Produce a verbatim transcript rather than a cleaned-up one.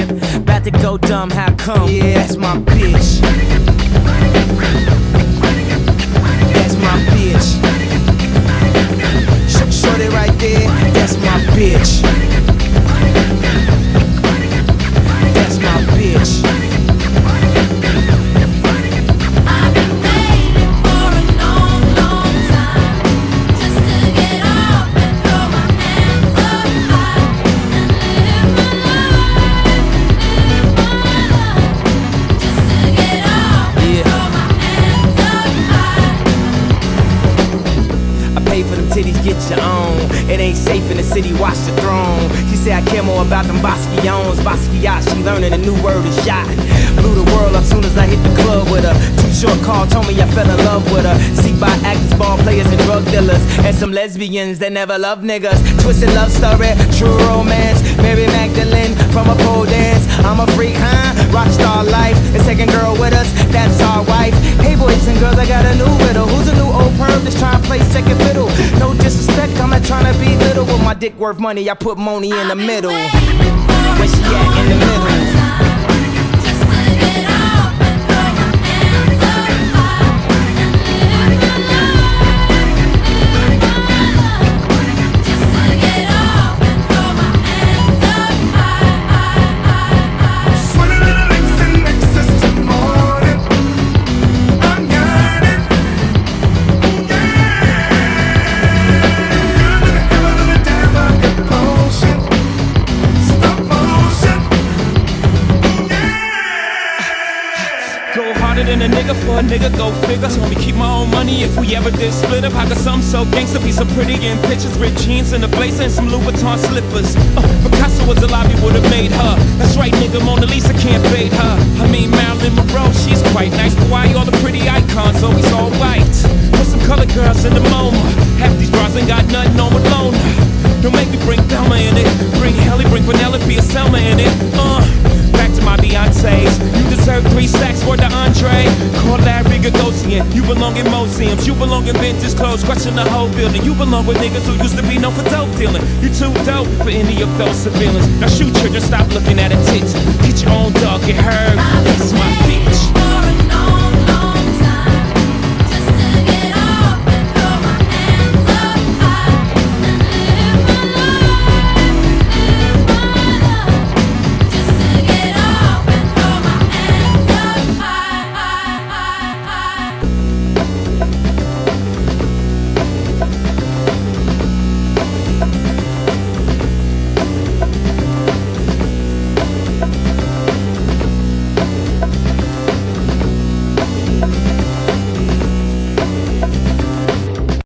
About to go dumb, how come? Yeah, that's my bitch. That's my bitch. Sh- Shorty right there, that's my bitch. That's my bitch. Titties, get your own. It ain't safe in the city, watch the throne. She said I care more about them Basquions. Basquiat, she learning a new word is shot. Blew the world up soon as I hit the club with her. Too short call, told me I fell in love with her. See by actors, ball players, and drug dealers. And some lesbians that never love niggas. Twisted love story, true romance. Mary Magdalene from a pole dance. I'm a freak, huh? Rockstar life. The second girl with us, that's our wife. Hey boys and girls, I got a new riddle. Who's a new old perv that's trying to play second fiddle? No disrespect, I'm not trying to be little. With my dick worth money, I put Moni in the middle. Where she at in the middle? Than a nigga for a nigga, go figure. Told me keep my own money if we ever did split up. I got some so gangsta, be so pretty in pictures, ripped jeans and a blazer and some Louboutin slippers. Uh, Picasso was alive, he would've made her. That's right, nigga, Mona Lisa can't fade her. I mean Marilyn Monroe, she's quite nice, but why all the pretty icons always all white? Put some colored girls in the MoMA. Half these bras ain't got nothing on with Lona. Don't make me bring Thelma in it, bring Helly, bring Penelope and Selma in it. Uh. Back to my Beyonce's. You deserve three stacks for the entree. Call Larry Gagosian. You belong in museums. You belong in vintage clothes. Question the whole building. You belong with niggas who used to be known for dope dealing. You too dope for any of those surveillance. Now shoot children, stop looking at a tit